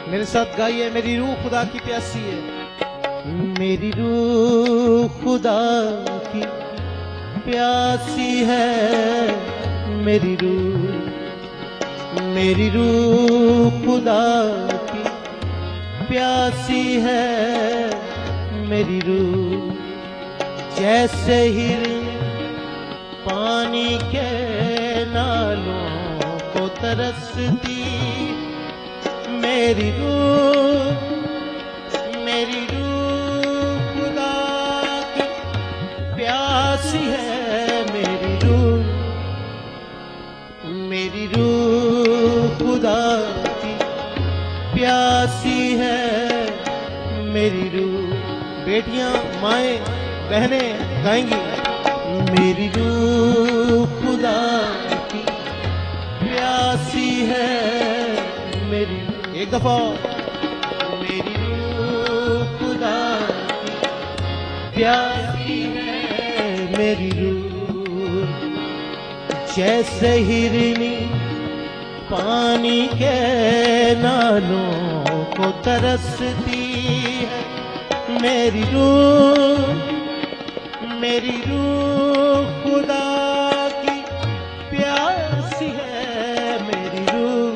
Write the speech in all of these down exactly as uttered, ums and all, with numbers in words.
मेरे साथ गाइए, मेरी रूह खुदा की प्यासी है। मेरी रूह खुदा की प्यासी है, मेरी रूह, मेरी रूह खुदा की प्यासी है, मेरी रूह जैसे हिरन पानी के नालों को तरसती। मेरी रूह, मेरी रूह खुदा की प्यासी है, मेरी रूह, मेरी रूह खुदा की प्यासी है, मेरी रूह। बेटियां, माएं, बहनें गाएंगी। मेरी रूह खुदा की प्यासी है, मेरी, एक दफा, मेरी रूह खुदा की प्यासी है, मेरी रूह जैसे हिरनी पानी के नालों को तरसती है। मेरी रूह, मेरी रूह खुदा की प्यासी है, मेरी रूह,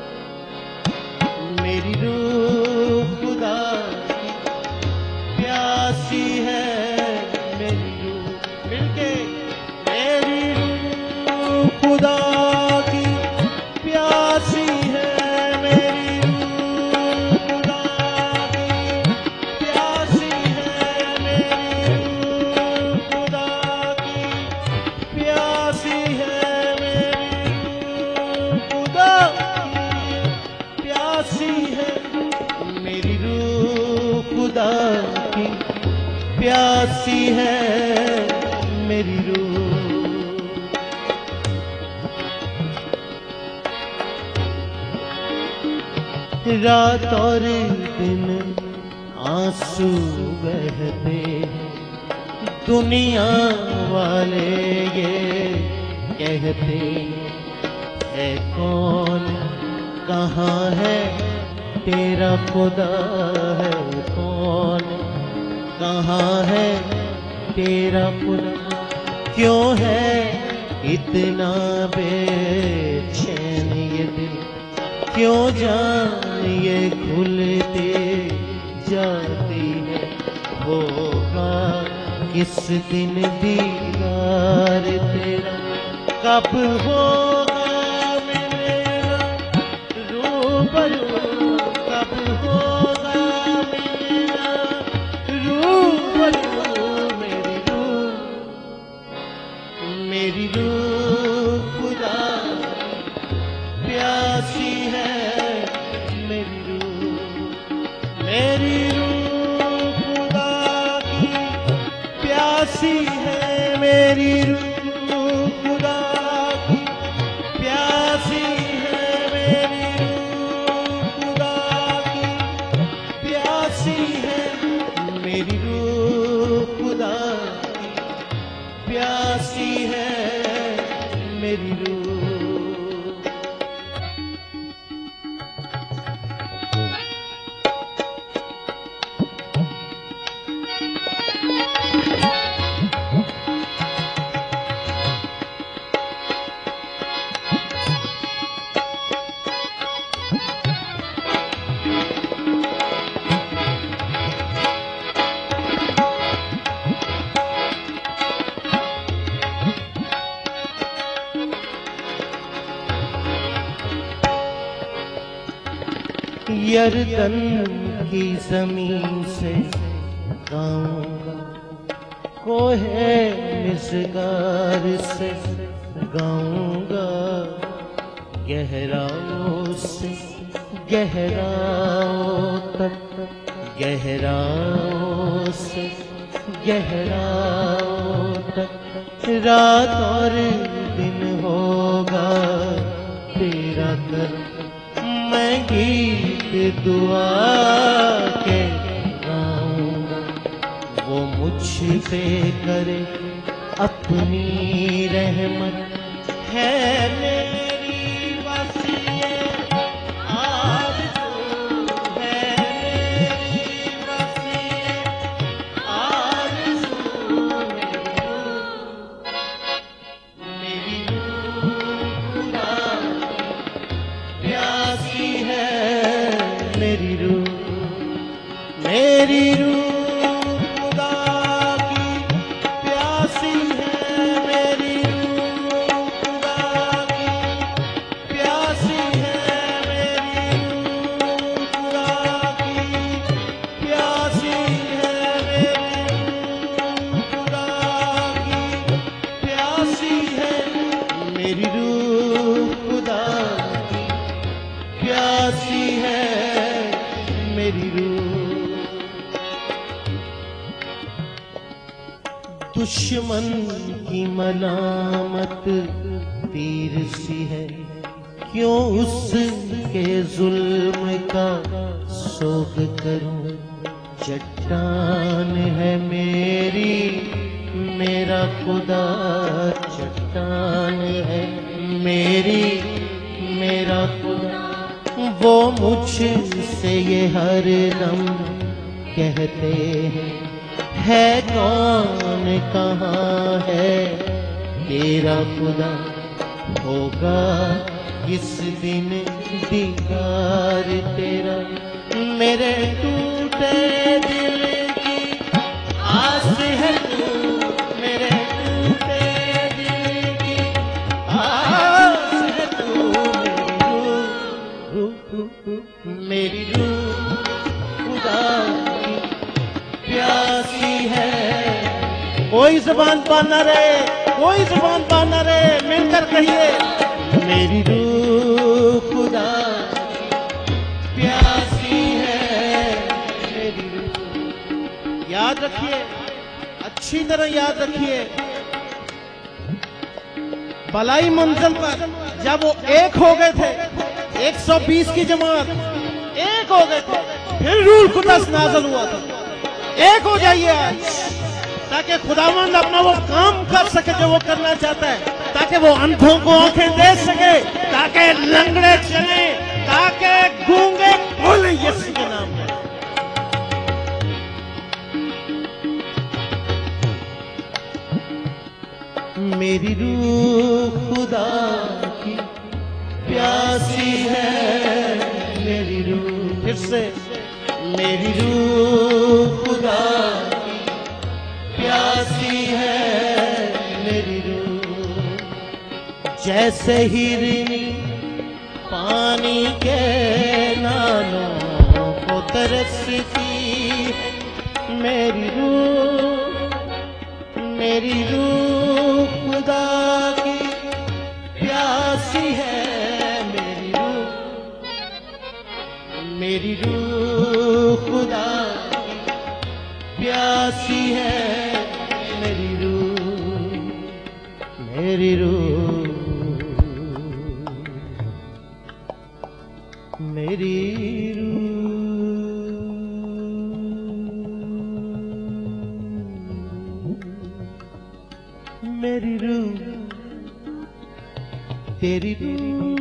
मेरी रूह खुदा की प्यासी है, मेरी रूह। मिलके, मेरी रूह खुदा की प्यासी है, मेरी रूह खुदा की प्यासी है, मेरी रूह खुदा की प्यासी है, मेरी रूह खुदा की प्यासी है, मेरी रूह, मेरी रूह खुदा की प्यासी है, मेरी रूह। रात और दिन आंसू बहते हैं, दुनिया वाले ये कहते है कौन, कहाँ है तेरा खुदा, है कौन, कहाँ है तेरा खुदा। क्यों है इतना बेचैन ये दिल, क्यों जान ये घुलते जाती है। होगा किस दिन दीदार तेरा, कब होगा मिलना रूबरू, कब होगा मिलना रूबरू। मेरी रूह, मेरी रूह खुदा प्यासी है, मेरी रूह, मेरी रूह खुदा की प्यासी है, मेरी रूह खुदा की प्यासी है, मेरी रूह खुदा की प्यासी है, मेरी रूह खुदा की प्यासी है, मेरी रूह। यरदन की जमीन से गाऊंगा, कोहे मिसगार से गाऊंगा, गहराओं से गहराओं तक, गहराओं से गहराओं तक। रात और दिन होगा तेरा कर, मैं गीत दुआ के गाऊंगा। वो मुझ पे करे अपनी रहमत, है मेरी वसीयत आरज़ू, मेरी रूह खुदा की प्यासी है मेरी रूह। दुश्मन की मलामत तीर सी है, क्यों उसके जुल्म का सोग करूं। चट्टान है मेरी मेरा खुदा, चट्टान है मेरी मेरा खुदा। वो मुझसे ये हर दम कहते हैं, है कौन कहाँ है तेरा खुदा। होगा इस दिन दीदार तेरा, मेरे टूटे दिल की आस है तू, मेरे टूटे दिल की आस है तू। मेरी रूह खुदा की प्यासी है। कोई जुबान पाना रहे, कोई जुबान पाना रहे, मिलकर कहिए मेरी रूह खुदा प्यासी है मेरी रूह। याद रखिए, अच्छी तरह याद रखिए, बलाई मंजिल पर जब वो एक हो गए थे, एक सौ बीस की जमात एक हो गए थे, फिर रूह कुदस नाज़िल हुआ था। एक हो जाइए आज, ताकि खुदावंद अपना वो काम कर सके जो वो करना चाहता है, ताकि वो अंधों को आंखें दे सके, ताकि लंगड़े चले, ताकि गूंगे बोले यीशु के नाम में। मेरी रूह खुदा की प्यासी है मेरी रूह। फिर से मेरी रूह खुदा की प्यासी है मेरी रूह। जैसे हिरनी पानी के नालों को तरसती है मेरी रूह, मेरी रूह खुदा की प्यासी है मेरी रूह। मेरी रूह खुदा की प्यासी है मेरी रूह, मेरी रूह, मेरी रूह, मेरी रूह, तेरी रूह।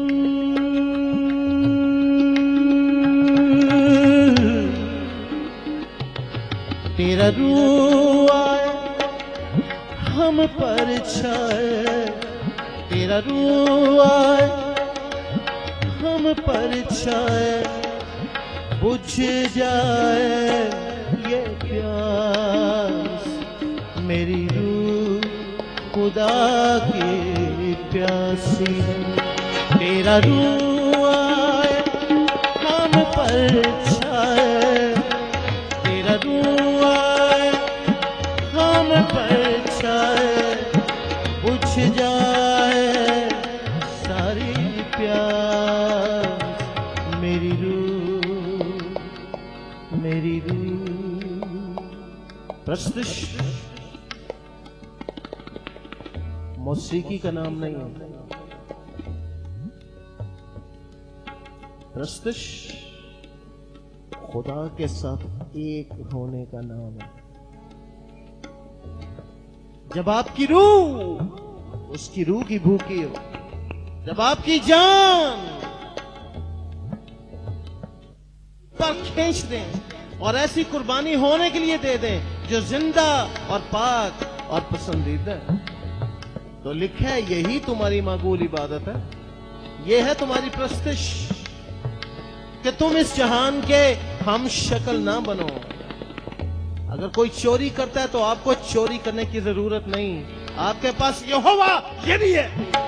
तेरा रूह आए हम पर छाए, तेरा रूह आए हम पर छाए, बुझ जाए ये प्यास। मेरी रूह खुदा की प्यासी है। तेरा रूह आए हम पर छाए, तेरा रूह आए हम पर छाए, बुझ जाए सारी प्यास। मेरी रूह, मेरी रूह। प्रस्तुष मौसीकी का नाम नहीं है, प्रस्तुष खुदा के साथ एक होने का नाम है। जब आपकी रूह उसकी रूह की भूखी हो, जब आपकी जान पर खींच दें और ऐसी कुर्बानी होने के लिए दे दें जो जिंदा और पाक और पसंदीदा है, तो लिखा है यही तुम्हारी मकबूल इबादत है। यह है तुम्हारी प्रस्तुष कि तुम इस जहान के हम शक्ल ना बनो। अगर कोई चोरी करता है तो आपको चोरी करने की जरूरत नहीं, आपके पास यहोवा ये भी है।